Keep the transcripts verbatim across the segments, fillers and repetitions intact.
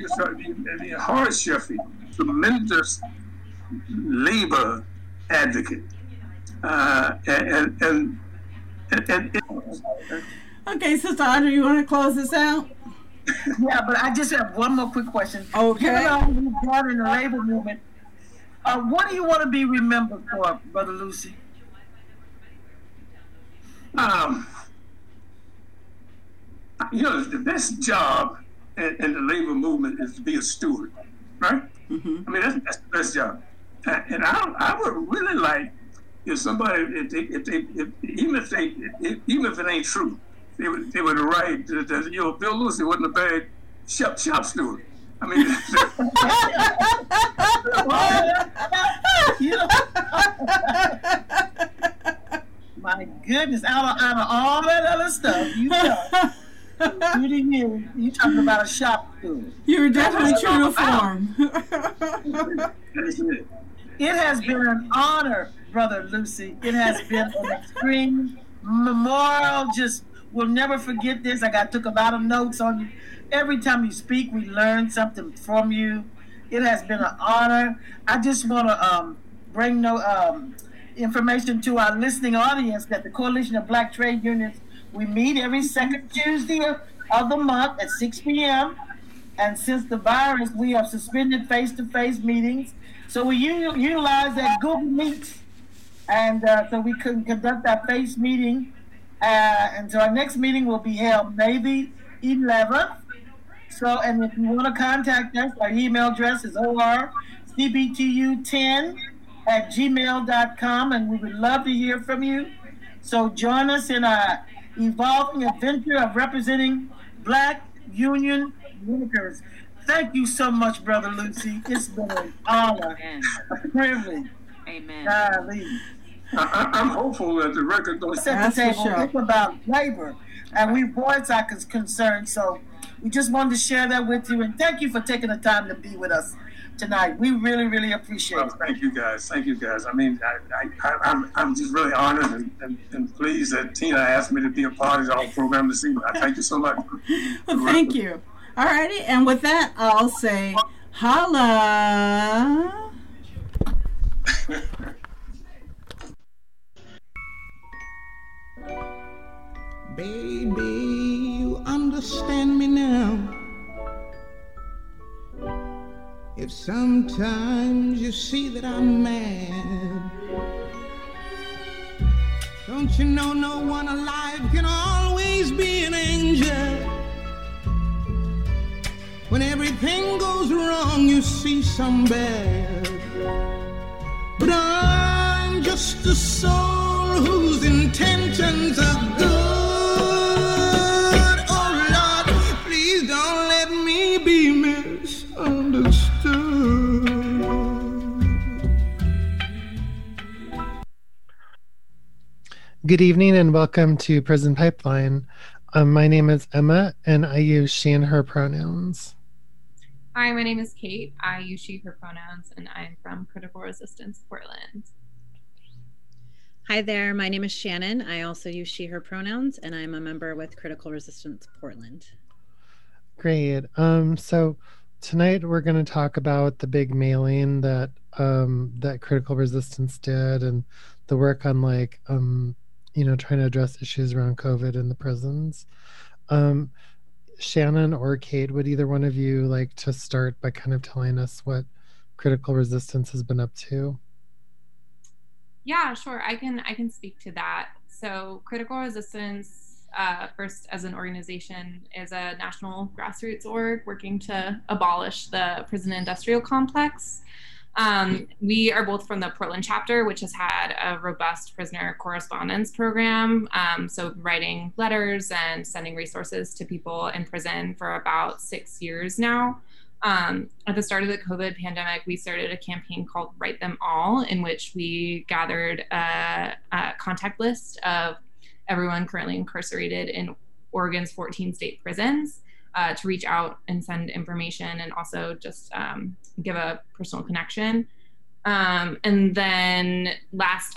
Horace Sheffey, tremendous labor advocate. Uh, and, and, and, and, and Okay, Sister Audrey, you want to close this out? Yeah, but I just have one more quick question. Okay. Given all you've done in the labor movement, uh, what do you want to be remembered for, Brother Lucy? Um, you know, the best job in, in the labor movement is to be a steward, right? Mm-hmm. I mean, that's, that's the best job. And I, I would really like if somebody, if they, if they, if, even if they, if, even if it ain't true, they would, they would write that, that, you know, Bill Lucy wasn't a bad shop, shop steward. I mean, my goodness, out of, out of all that other stuff, you know, you didn't hear, you talking about a shop steward. You were definitely true to form. It has been an honor, Brother Lucy. It has been an extreme memorial. Just, we'll never forget this. I got took a lot of notes on you. Every time you speak, we learn something from you. It has been an honor. I just want to um, bring no um, information to our listening audience that the Coalition of Black Trade Unions, we meet every second Tuesday of the month at six p.m. And since the virus, we have suspended face-to-face meetings. So we u- utilize that Google Meet, and uh, so we can conduct our face meeting. Uh, and so our next meeting will be held May the eleventh. So, and if you want to contact us, our email address is O R C B T U ten at gmail dot com, and we would love to hear from you. So join us in our evolving adventure of representing Black union workers. Thank you so much, Brother Lucy. It's been an honor, Amen. A privilege. Amen. Golly. I, I'm hopeful that the record don't set the table. Sure. It's about labor, and we voice our concerns. So we just wanted to share that with you, and thank you for taking the time to be with us tonight. We really, really appreciate well, it. Thank you, guys. Thank you, guys. I mean, I, I, I, I'm, I'm just really honored and, and, and pleased that Tina asked me to be a part of our program this evening. I thank you so much. Well, thank you. All righty, and with that, I'll say, holla. Baby, you understand me now. If sometimes you see that I'm mad, don't you know no one alive can always be an angel? When everything goes wrong, you see some bad. But I'm just a soul whose intentions are good. Oh Lord, please don't let me be misunderstood. Good evening and welcome to Prison Pipeline. Um, my name is Emma and I use she and her pronouns. Hi, my name is Kate. I use she, her pronouns, and I'm from Critical Resistance Portland. Hi there, my name is Shannon. I also use she, her pronouns, and I'm a member with Critical Resistance Portland. Great. Um, so tonight we're going to talk about the big mailing that um, that Critical Resistance did and the work on like, um, you know, trying to address issues around COVID in the prisons. Um, Shannon or Kate, would either one of you like to start by kind of telling us what Critical Resistance has been up to? Yeah, sure. I can I can speak to that. So Critical Resistance, uh, first as an organization, is a national grassroots org working to abolish the prison industrial complex. Um, we are both from the Portland chapter, which has had a robust prisoner correspondence program. Um, so writing letters and sending resources to people in prison for about six years now. Um, at the start of the COVID pandemic, we started a campaign called Write Them All, in which we gathered a, a contact list of everyone currently incarcerated in Oregon's fourteen state prisons. Uh, to reach out and send information and also just um, give a personal connection. Um, and then last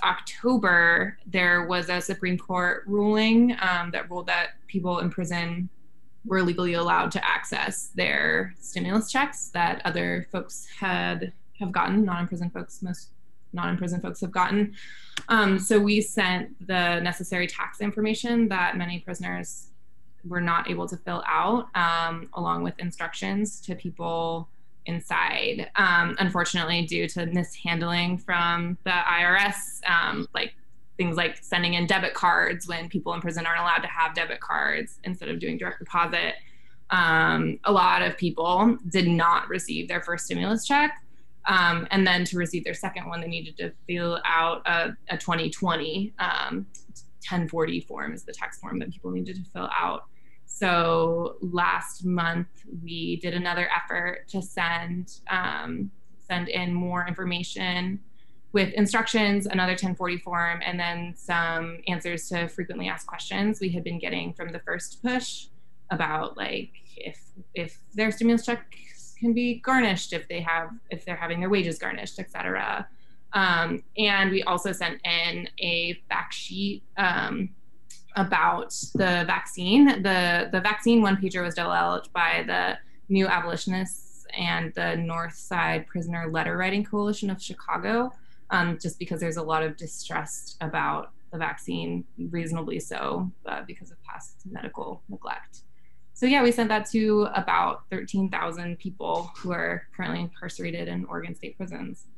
October, there was a Supreme Court ruling um, that ruled that people in prison were legally allowed to access their stimulus checks that other folks had have gotten, non-in-prison folks, most non-in-prison folks have gotten. Um, so we sent the necessary tax information that many prisoners were not able to fill out, um, along with instructions to people inside. Um, unfortunately, due to mishandling from the I R S, um, like things like sending in debit cards when people in prison aren't allowed to have debit cards instead of doing direct deposit. Um, a lot of people did not receive their first stimulus check. Um, and then to receive their second one, they needed to fill out a, a twenty twenty um, ten forty form is the tax form that people needed to fill out. So last month we did another effort to send um, send in more information with instructions, another ten forty form, and then some answers to frequently asked questions we had been getting from the first push about like if if their stimulus check can be garnished, if they have if they're having their wages garnished, et cetera. Um, and we also sent in a fact sheet um, about the vaccine. The the vaccine one pager was developed by the New Abolitionists and the North Side Prisoner Letter Writing Coalition of Chicago, um, just because there's a lot of distrust about the vaccine, reasonably so, uh, because of past medical neglect. So yeah, we sent that to about thirteen thousand people who are currently incarcerated in Oregon State prisons.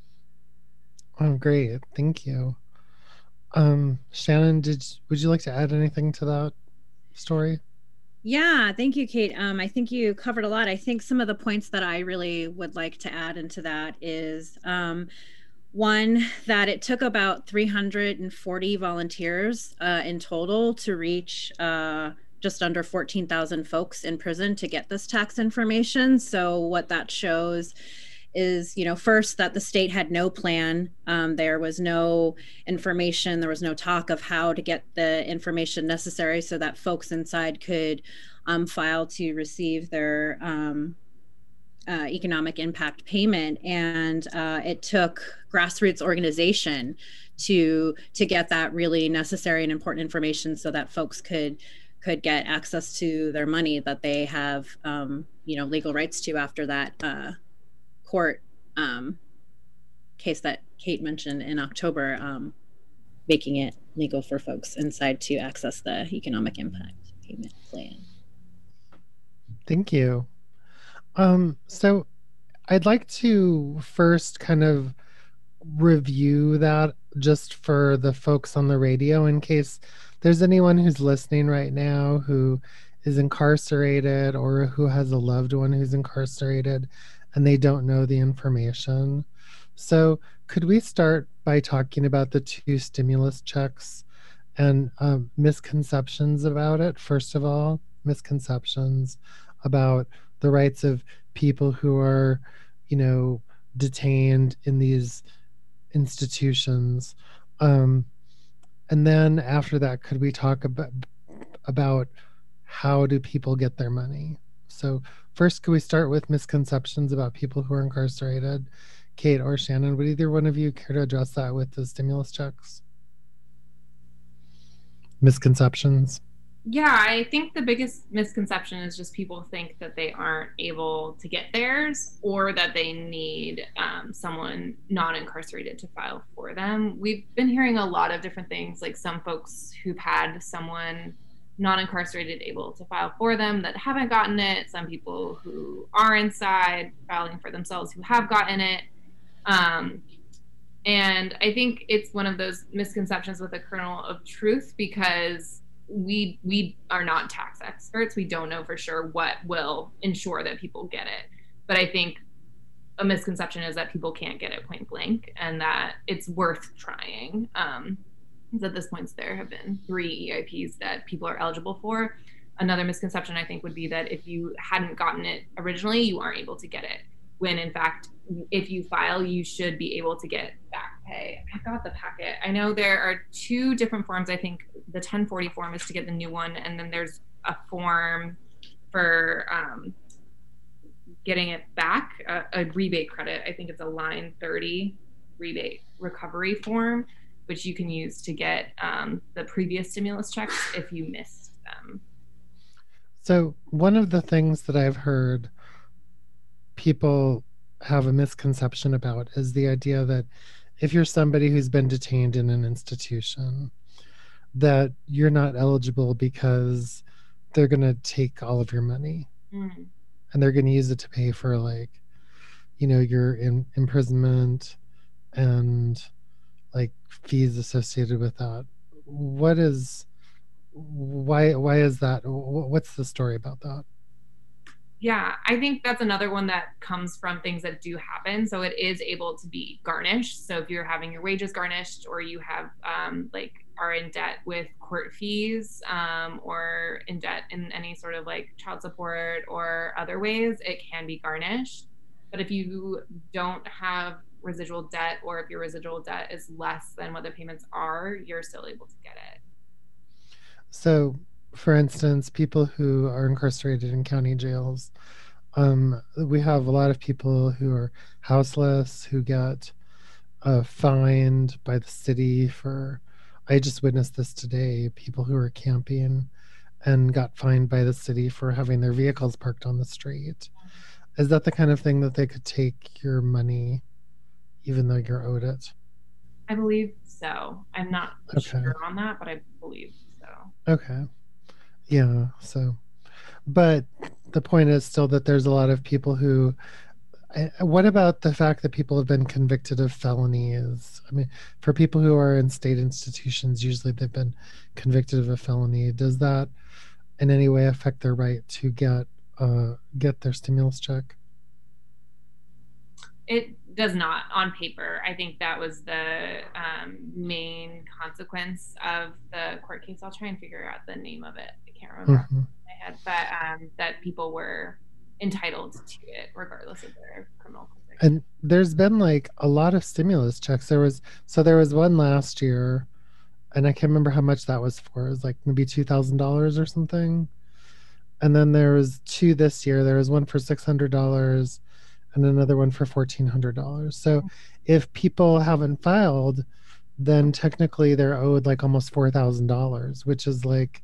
Oh, great. Thank you. Um, Shannon, did would you like to add anything to that story? Yeah, thank you, Kate. Um, I think you covered a lot. I think some of the points that I really would like to add into that is um, one, that it took about three hundred forty volunteers uh, in total to reach uh, just under fourteen thousand folks in prison to get this tax information. So what that shows is, you know, first that the state had no plan. Um, there was no information, there was no talk of how to get the information necessary so that folks inside could um, file to receive their um, uh, economic impact payment. And uh, it took grassroots organization to to get that really necessary and important information so that folks could could get access to their money that they have, um, you know, legal rights to after that uh, court um, case that Kate mentioned in October, um, making it legal for folks inside to access the economic impact payment plan. Thank you. Um, so I'd like to first kind of review that just for the folks on the radio in case there's anyone who's listening right now who is incarcerated or who has a loved one who's incarcerated and they don't know the information. So could we start by talking about the two stimulus checks and um, misconceptions about it? First of all, misconceptions about the rights of people who are, you know, detained in these institutions. Um, and then after that, could we talk about, about how do people get their money? So first, could we start with misconceptions about people who are incarcerated? Kate or Shannon, would either one of you care to address that with the stimulus checks? Misconceptions? Yeah, I think the biggest misconception is just people think that they aren't able to get theirs or that they need um, someone non-incarcerated to file for them. We've been hearing a lot of different things, like some folks who've had someone non-incarcerated able to file for them that haven't gotten it, some people who are inside filing for themselves who have gotten it. Um, and I think it's one of those misconceptions with a kernel of truth because we we are not tax experts. We don't know for sure what will ensure that people get it. But I think a misconception is that people can't get it point blank and that it's worth trying. Um, at this point, there have been three E I Ps that people are eligible for. Another misconception, I think, would be that if you hadn't gotten it originally, you aren't able to get it. When in fact, if you file, you should be able to get back pay. I got the packet. I know there are two different forms. I think the ten forty form is to get the new one, and then there's a form for um, getting it back, a, a rebate credit. I think it's a line thirty rebate recovery form, which you can use to get um, the previous stimulus checks if you missed them. So one of the things that I've heard people have a misconception about is the idea that if you're somebody who's been detained in an institution, that you're not eligible because they're going to take all of your money mm. and they're going to use it to pay for, like, you know, your in, imprisonment and like fees associated with that. What is, why, why is that? What's the story about that? Yeah, I think that's another one that comes from things that do happen. So it is able to be garnished. So if you're having your wages garnished, or you have um, like are in debt with court fees, um, or in debt in any sort of like child support or other ways, it can be garnished. But if you don't have residual debt, or if your residual debt is less than what the payments are, you're still able to get it. So, for instance, people who are incarcerated in county jails, um, we have a lot of people who are houseless, who get uh, fined by the city for, I just witnessed this today, people who were camping and got fined by the city for having their vehicles parked on the street. Is that the kind of thing that they could take your money even though you're owed it? I believe so. I'm not okay. sure on that, but I believe so. Okay. Yeah, so, but the point is still that there's a lot of people who, what about the fact that people have been convicted of felonies? I mean, for people who are in state institutions, usually they've been convicted of a felony. Does that in any way affect their right to get uh, get their stimulus check? It does not on paper. I think that was the um, main consequence of the court case. I'll try and figure out the name of it. I can't remember mm-hmm. off my head, but um, that people were entitled to it regardless of their criminal conviction. And there's been like a lot of stimulus checks. There was, so there was one last year, and I can't remember how much that was for. It was like maybe two thousand dollars or something. And then there was two this year. There was one for six hundred dollars and another one for fourteen hundred dollars. So if people haven't filed, then technically they're owed like almost four thousand dollars, which is like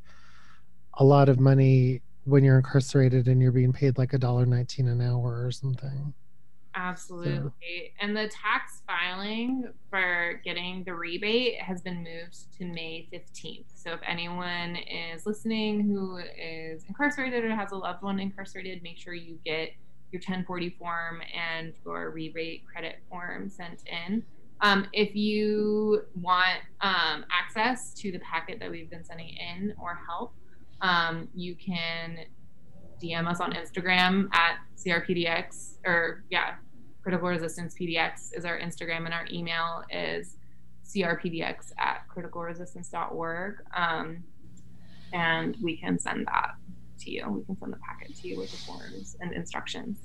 a lot of money when you're incarcerated and you're being paid like a dollar nineteen an hour or something. Absolutely. So. And the tax filing for getting the rebate has been moved to May fifteenth. So if anyone is listening who is incarcerated or has a loved one incarcerated, make sure you get your ten forty form and your rebate credit form sent in. Um, if you want um, access to the packet that we've been sending in or help, um, you can D M us on Instagram at C R P D X, or yeah, Critical Resistance P D X is our Instagram, and our email is C R P D X at critical resistance dot org. Um, and we can send that to you. We can send the packet to you with the forms and instructions.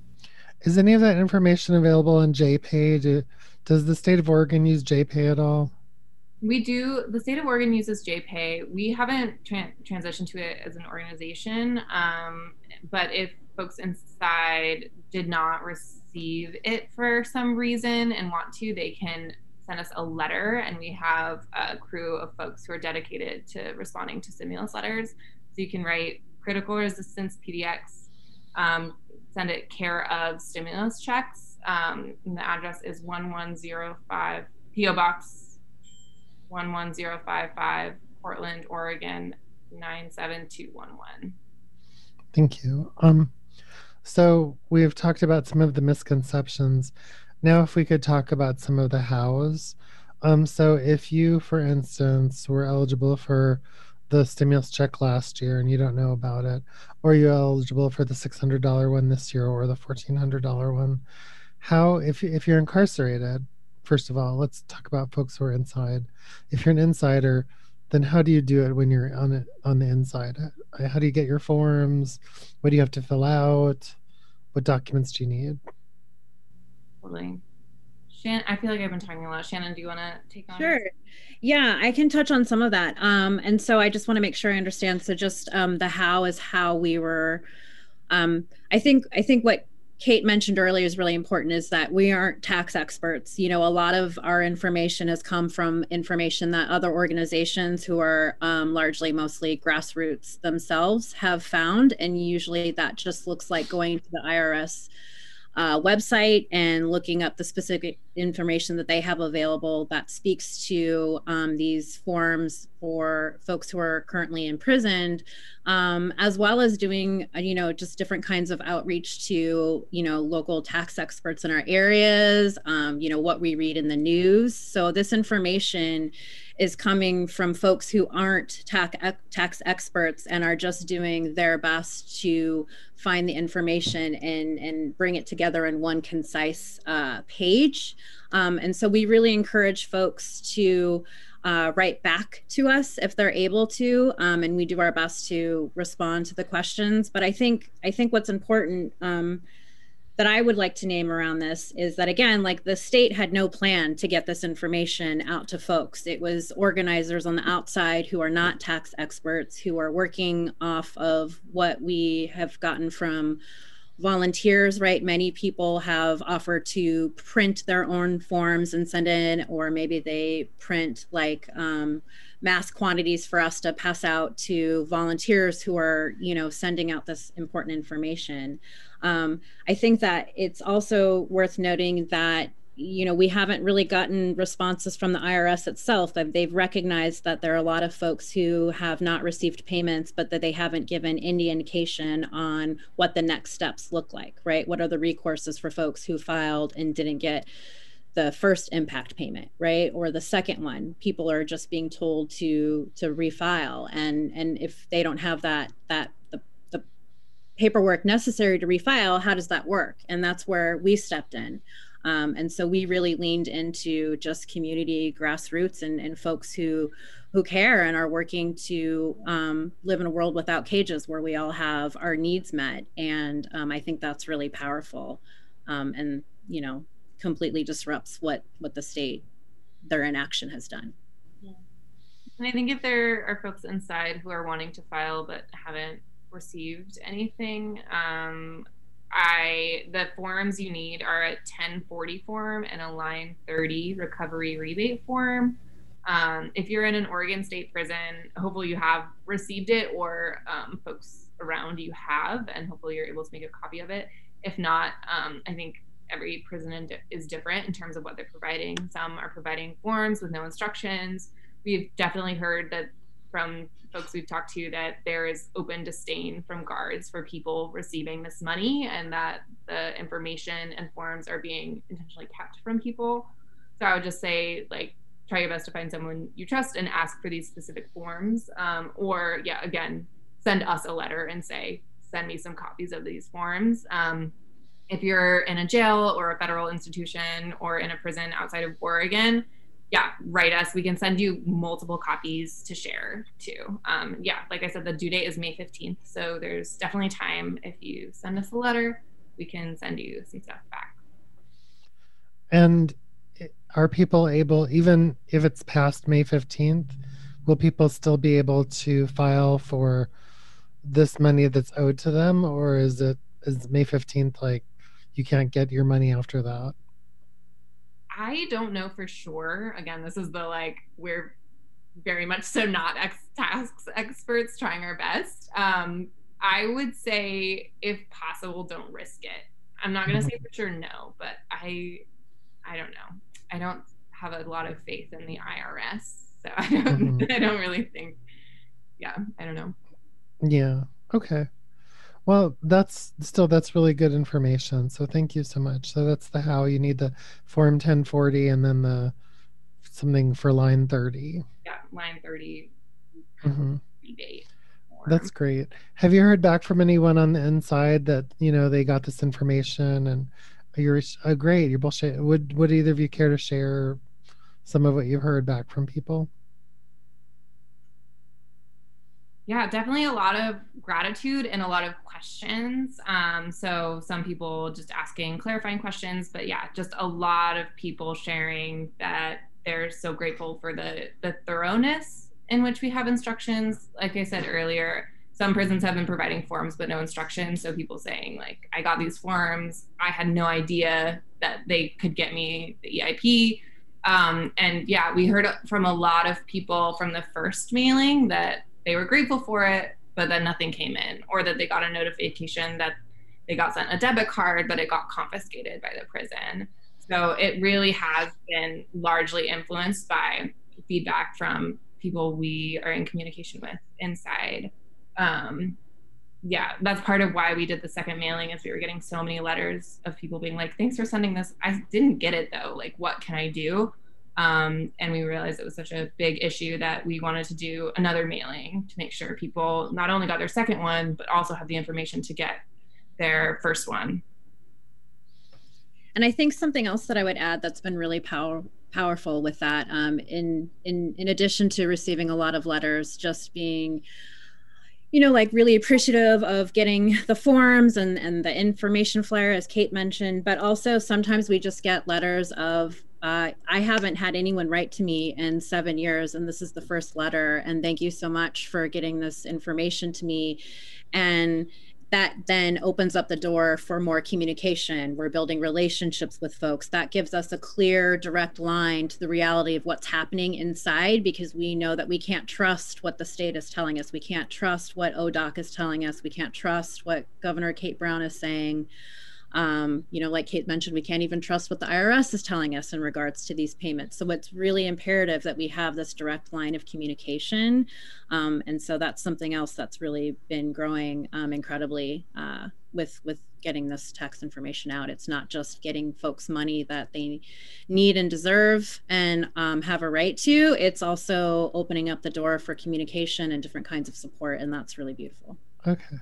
Is any of that information available on J P A Y? Does the state of Oregon use J P A Y at all? We do. The state of Oregon uses J P A Y. We haven't tra- transitioned to it as an organization, um, but if folks inside did not receive it for some reason and want to, they can send us a letter, and we have a crew of folks who are dedicated to responding to stimulus letters. So you can write Critical Resistance P D X, um, send it care of stimulus checks. Um, and the address is one one zero five P O Box one one zero five five, Portland, Oregon nine seven two one one. Thank you. Um, so we've talked about some of the misconceptions. Now, if we could talk about some of the hows. Um, so if you, for instance, were eligible for the stimulus check last year and you don't know about it, or you're eligible for the six hundred dollars one this year or the fourteen hundred dollars one, how, if, if you're incarcerated, first of all, let's talk about folks who are inside. If you're an insider, then how do you do it when you're on it on the inside? How do you get your forms? What do you have to fill out? What documents do you need? Totally. Shannon, I feel like I've been talking a lot. Shannon, do you want to take on? Sure. Yeah, I can touch on some of that. Um, and so I just want to make sure I understand. So just um, the how is how we were. Um, I think I think what Kate mentioned earlier is really important is that we aren't tax experts. You know, a lot of our information has come from information that other organizations who are um, largely mostly grassroots themselves have found. And usually that just looks like going to the I R S uh, website and looking up the specific information that they have available that speaks to um, these forms for folks who are currently imprisoned, um, as well as doing, uh, you know, just different kinds of outreach to, you know, local tax experts in our areas, um, you know, what we read in the news. So this information is coming from folks who aren't tax tax experts and are just doing their best to find the information and, and bring it together in one concise uh, page. Um, and so we really encourage folks to uh, write back to us if they're able to, um, and we do our best to respond to the questions. But I think I think what's important um, that I would like to name around this is that, again, like the state had no plan to get this information out to folks. It was organizers on the outside who are not tax experts, who are working off of what we have gotten from volunteers, right? Many people have offered to print their own forms and send in, or maybe they print like um, mass quantities for us to pass out to volunteers who are, you know, sending out this important information. Um, I think that it's also worth noting that, you know, we haven't really gotten responses from the I R S itself. They've recognized that there are a lot of folks who have not received payments, but that they haven't given any indication on what the next steps look like, right? What are the recourses for folks who filed and didn't get the first impact payment, right? Or the second one? People are just being told to to refile. And, and if they don't have that, that the paperwork necessary to refile, how does that work? And that's where we stepped in. Um, and so we really leaned into just community grassroots and, and folks who who care and are working to um, live in a world without cages where we all have our needs met. And um, I think that's really powerful um, and, you know, completely disrupts what, what the state, their inaction has done. Yeah. And I think if there are folks inside who are wanting to file but haven't received anything, um I the forms you need are a ten forty form and a line thirty recovery rebate form. Um if you're in an Oregon State prison, hopefully you have received it, or um, folks around you have, and hopefully you're able to make a copy of it. If not, um, I think every prison is different in terms of what they're providing. Some are providing forms with no instructions. We've definitely heard that from folks we've talked to that there is open disdain from guards for people receiving this money, and that the information and forms are being intentionally kept from people. So I would just say, like, try your best to find someone you trust and ask for these specific forms. Um, or yeah, again, send us a letter and say, send me some copies of these forms. Um, if you're in a jail or a federal institution or in a prison outside of Oregon, yeah, write us. We can send you multiple copies to share too. Um, yeah, like I said, the due date is May fifteenth. So there's definitely time. If you send us a letter, we can send you some stuff back. And are people able, even if it's past May fifteenth, will people still be able to file for this money that's owed to them? Or is it, is May fifteenth like you can't get your money after that? I don't know for sure. Again, this is the, like, we're very much so not ex tax experts trying our best. Um, I would say, if possible, don't risk it. I'm not going to say for sure no, but I, I don't know. I don't have a lot of faith in the I R S, so I don't, mm-hmm. I don't really think, yeah, I don't know. Yeah. Okay. Well, that's still, that's really good information. So thank you so much. So that's the how. You need the form ten forty and then the something for line thirty. Yeah, line thirty. Mm-hmm. Rebate. That's great. Have you heard back from anyone on the inside that, you know, they got this information and you're oh, great, you're bullshit. Would, would either of you care to share some of what you've heard back from people? Yeah, definitely a lot of gratitude and a lot of questions. Um, so some people just asking clarifying questions, but yeah, just a lot of people sharing that they're so grateful for the, the thoroughness in which we have instructions. Like I said earlier, some prisons have been providing forms but no instructions. So people saying like, I got these forms, I had no idea that they could get me the E I P. Um, and yeah, we heard from a lot of people from the first mailing that they were grateful for it, but then nothing came in, or that they got a notification that they got sent a debit card, but it got confiscated by the prison. So it really has been largely influenced by feedback from people we are in communication with inside. Um, yeah, that's part of why we did the second mailing, is we were getting so many letters of people being like, thanks for sending this. I didn't get it though. Like, what can I do? Um, and we realized it was such a big issue that we wanted to do another mailing to make sure people not only got their second one, but also had the information to get their first one. And I think something else that I would add that's been really power, powerful with that, um, in, in, in addition to receiving a lot of letters, just being, you know, like really appreciative of getting the forms and, and the information flyer, as Kate mentioned, but also sometimes we just get letters of, uh, I haven't had anyone write to me in seven years, and this is the first letter, and thank you so much for getting this information to me. And that then opens up the door for more communication. We're building relationships with folks. That gives us a clear, direct line to the reality of what's happening inside, because we know that we can't trust what the state is telling us. We can't trust what O D O C is telling us. We can't trust what Governor Kate Brown is saying. Um, you know, like Kate mentioned, we can't even trust what the I R S is telling us in regards to these payments. So it's really imperative that we have this direct line of communication. Um, and so that's something else that's really been growing um, incredibly uh, with, with getting this tax information out. It's not just getting folks money that they need and deserve and um, have a right to. It's also opening up the door for communication and different kinds of support. And that's really beautiful. Okay.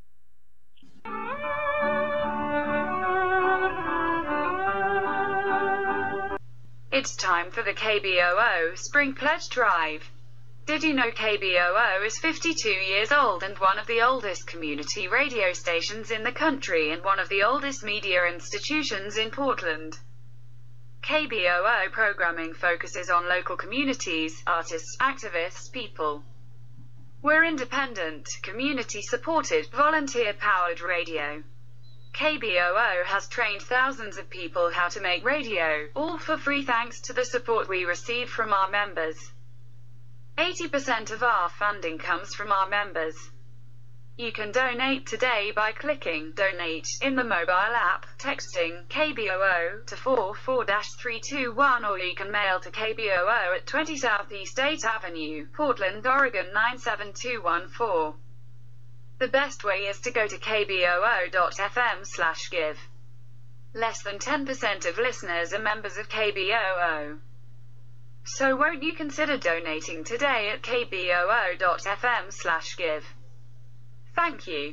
It's time for the K B O O Spring Pledge Drive. Did you know K B O O is fifty-two years old and one of the oldest community radio stations in the country and one of the oldest media institutions in Portland? K B O O programming focuses on local communities, artists, activists, people. We're independent, community-supported, volunteer-powered radio. K B O O has trained thousands of people how to make radio, all for free thanks to the support we receive from our members. eighty percent of our funding comes from our members. You can donate today by clicking Donate in the mobile app, texting K B O O to four four three two one, or you can mail to K B O O at twenty Southeast eighth Avenue, Portland, Oregon nine seven two one four. The best way is to go to k b o o dot f m slash give. Less than ten percent of listeners are members of K B O O. So won't you consider donating today at k b o o dot f m slash give. Thank you.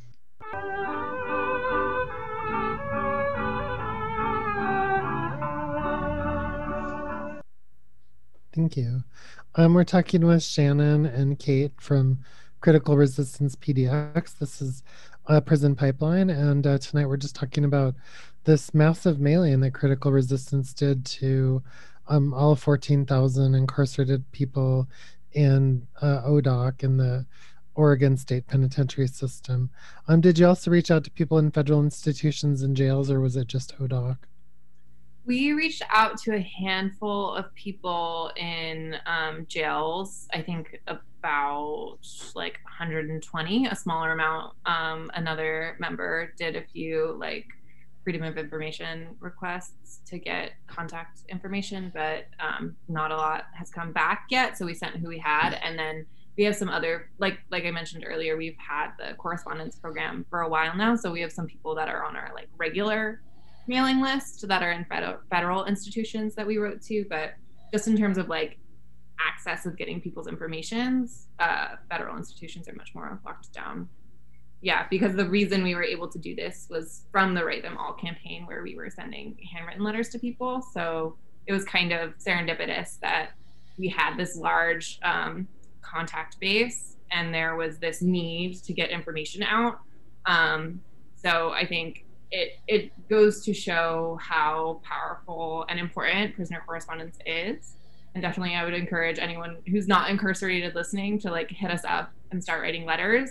Thank you. Um, we're talking with Shannon and Kate from Critical Resistance P D X. This is a Prison Pipeline, and uh, tonight we're just talking about this massive mailing that Critical Resistance did to um, all fourteen thousand incarcerated people in uh, O D O C in the Oregon State Penitentiary System. Um, did you also reach out to people in federal institutions and jails, or was it just O D O C? We reached out to a handful of people in um, jails, I think about like one hundred twenty, a smaller amount. Um, another member did a few like Freedom of Information requests to get contact information, but um, not a lot has come back yet. So we sent who we had. And then we have some other, like like I mentioned earlier, we've had the correspondence program for a while now. So we have some people that are on our like regular mailing list that are in federal, federal institutions that we wrote to, but just in terms of like access of getting people's informations, uh, federal institutions are much more locked down. Yeah, because the reason we were able to do this was from the Write Them All campaign, where we were sending handwritten letters to people. So it was kind of serendipitous that we had this large um, contact base and there was this need to get information out. Um, so I think It, it goes to show how powerful and important prisoner correspondence is. And definitely I would encourage anyone who's not incarcerated listening to like hit us up and start writing letters.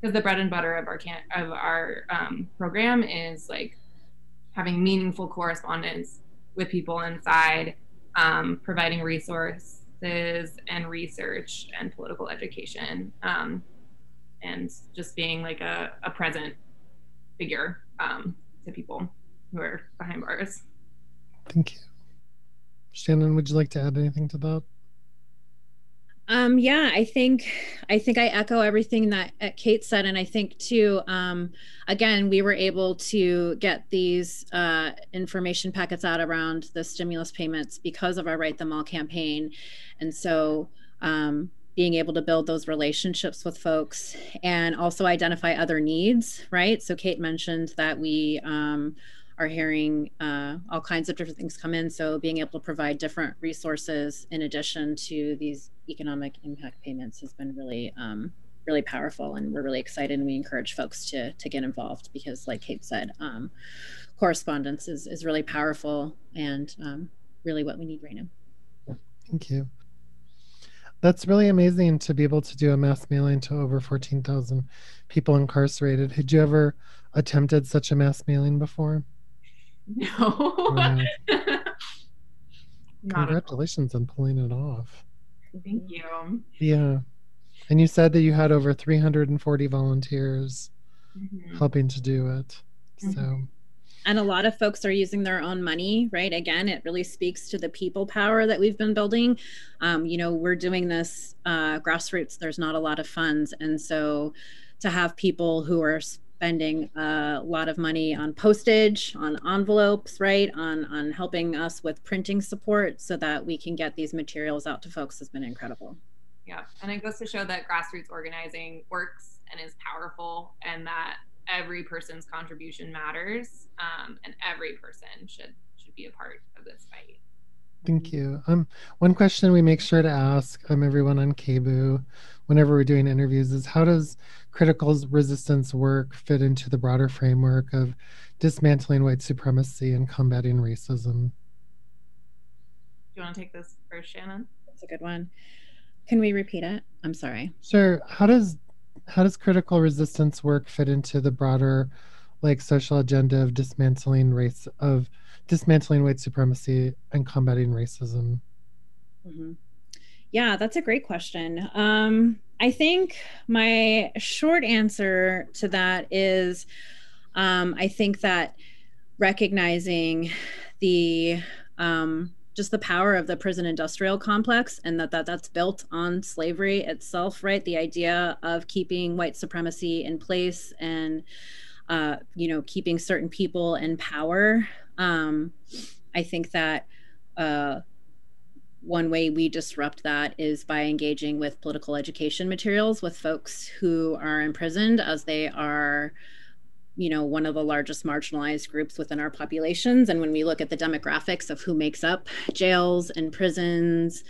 because the bread and butter of our can of our um, program is like having meaningful correspondence with people inside, um, providing resources and research and political education, um, and just being like a, a present figure um, to people who are behind bars. Thank you. Shannon, would you like to add anything to that? Um, yeah, I think I think I echo everything that uh, Kate said, and I think too. Um, again, we were able to get these uh, information packets out around the stimulus payments because of our Write Them All campaign, and so um, being able to build those relationships with folks and also identify other needs. Right. So Kate mentioned that we um, are hearing uh, all kinds of different things come in. So being able to provide different resources in addition to these economic impact payments has been really, um, really powerful, and we're really excited, and we encourage folks to to get involved because, like Kate said, um, correspondence is, is really powerful and um, really what we need right now. Thank you. That's really amazing to be able to do a mass mailing to over fourteen thousand people incarcerated. Had you ever attempted such a mass mailing before? No. Wow. Congratulations on pulling it off. Thank you. Yeah. And you said that you had over three hundred forty volunteers mm-hmm. helping to do it. Mm-hmm. So. And a lot of folks are using their own money, right? Again, it really speaks to the people power that we've been building. Um, you know, we're doing this uh, grassroots. There's not a lot of funds. And so to have people who are spending a lot of money on postage, on envelopes, right? On, on helping us with printing support so that we can get these materials out to folks has been incredible. Yeah, and it goes to show that grassroots organizing works and is powerful, and that every person's contribution matters, um, and every person should should be a part of this fight. Thank you. Um, one question we make sure to ask um, everyone on K B O O whenever we're doing interviews is, how does critical resistance work fit into the broader framework of dismantling white supremacy and combating racism? Do you want to take this first, Shannon? That's a good one. Can we repeat it? I'm sorry. Sure. How does how does critical resistance work fit into the broader, like, social agenda of dismantling race of dismantling white supremacy and combating racism? Mm-hmm. Yeah, that's a great question. Um, I think my short answer to that is, um, I think that recognizing the um, just the power of the prison industrial complex, and that, that that's built on slavery itself, right? The idea of keeping white supremacy in place and, uh, you know, keeping certain people in power. Um, I think that uh, one way we disrupt that is by engaging with political education materials with folks who are imprisoned, as they are, you know, one of the largest marginalized groups within our populations. And when we look at the demographics of who makes up jails and prisons,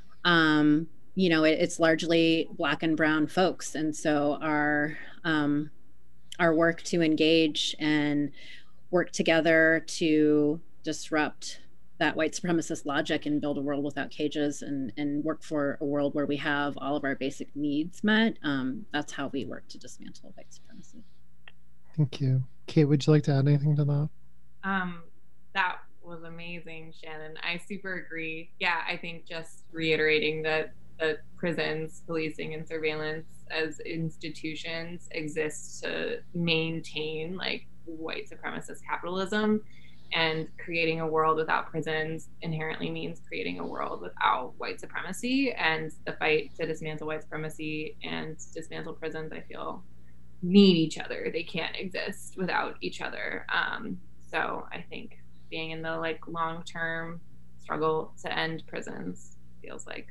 um, you know, it, it's largely Black and brown folks. And so our um, our work to engage and work together to disrupt that white supremacist logic and build a world without cages, and, and work for a world where we have all of our basic needs met. Um, that's how we work to dismantle white supremacy. Thank you. Kate, would you like to add anything to that? Um, that was amazing, Shannon. I super agree. Yeah, I think just reiterating that the prisons, policing, and surveillance as institutions exist to maintain like white supremacist capitalism, and creating a world without prisons inherently means creating a world without white supremacy. And the fight to dismantle white supremacy and dismantle prisons, I feel, need each other. They can't exist without each other. Um, so I think being in the like long-term struggle to end prisons feels like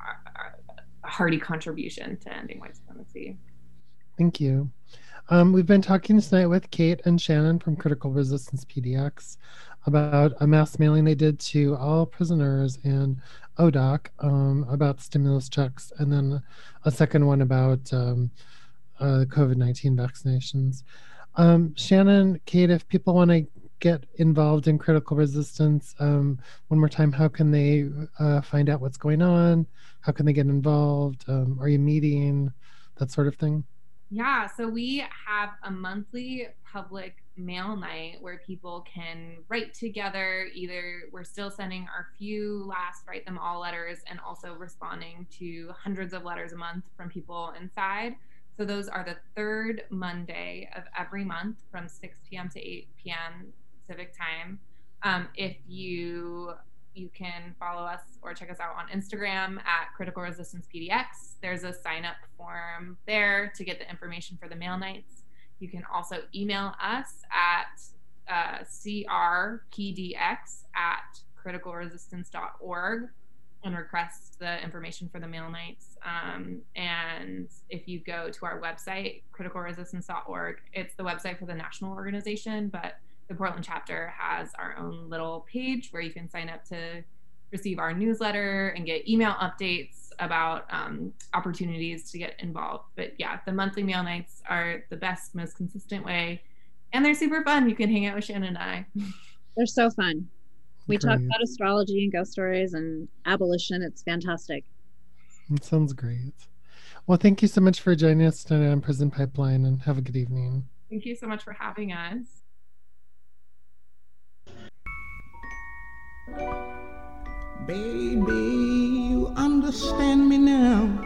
a, a hearty contribution to ending white supremacy. Thank you. Um, we've been talking tonight with Kate and Shannon from Critical Resistance P D X about a mass mailing they did to all prisoners and O D O C um, about stimulus checks, and then a second one about um, uh, COVID nineteen vaccinations. Um, Shannon, Kate, if people want to get involved in Critical Resistance, um, one more time, how can they uh, find out what's going on? How can they get involved? Um, are you meeting? That sort of thing? Yeah, so we have a monthly public mail night where people can write together. Either we're still sending our few last Write Them All letters and also responding to hundreds of letters a month from people inside. So those are the third Monday of every month from six p.m. to eight p.m. Pacific time. Um, if you you can follow us or check us out on Instagram at Critical Resistance P D X. There's a sign up form there to get the information for the mail nights. You can also email us at uh, c r p d x at critical resistance dot org and request the information for the mail nights. Um, and if you go to our website, critical resistance dot org, it's the website for the national organization, but the Portland chapter has our own little page where you can sign up to receive our newsletter and get email updates about um, opportunities to get involved. But yeah, the monthly mail nights are the best, most consistent way. And they're super fun. You can hang out with Shannon and I. They're so fun. We Great. talk about astrology and ghost stories and abolition. It's fantastic. It sounds great. Well, thank you so much for joining us tonight on Prison Pipeline, and have a good evening. Thank you so much for having us. Baby, you understand me now.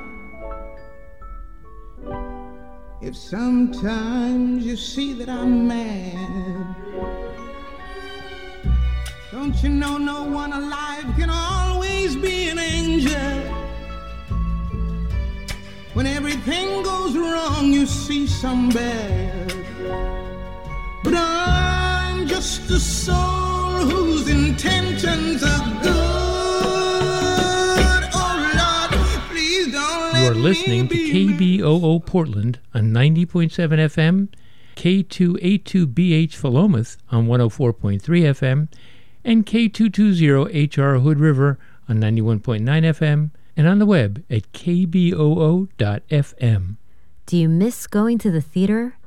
If sometimes you see that I'm mad, don't you know no one alive can always be an angel? When everything goes wrong, you see some bad. But I'm just a soul whose intentions are good. You are listening to K B O O Portland on ninety point seven F M, K two eighty-two B H Philomath on one oh four point three F M, and K two twenty H R Hood River on ninety-one point nine F M, and on the web at k b o o dot f m. Do you miss going to the theater?